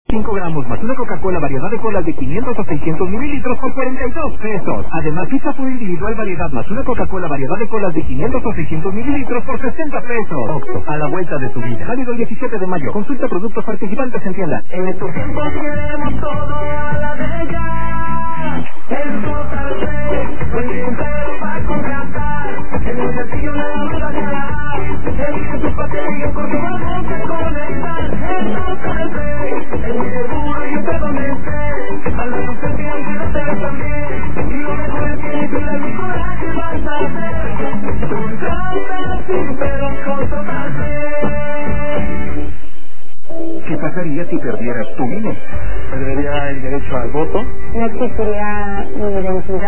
5 gramos más una Coca-Cola variedad de colas de 500 a 600 mililitros por 42 pesos. Además, pizza full individual variedad más una Coca-Cola variedad de colas de 500 a 600 mililitros por 60 pesos. Oxxo, a la vuelta de tu vida. Válido el 17 de mayo. Consulta productos participantes en tienda. En estos tiempos queremos todo a la de ya. El total buen sincero para contratar. En el castillo nada más la hará. Elige tu batería porque vamos a conectar. El total es muy seguro y usted donde esté. Al menos se fijan que no te ves también. Y lo mejor es que ni tú le coraje vas a hacer. Tú encantas sin pero con total ¿Qué pasaría si perdieras tu INE? Perdería el derecho al voto. No existiría mi identidad.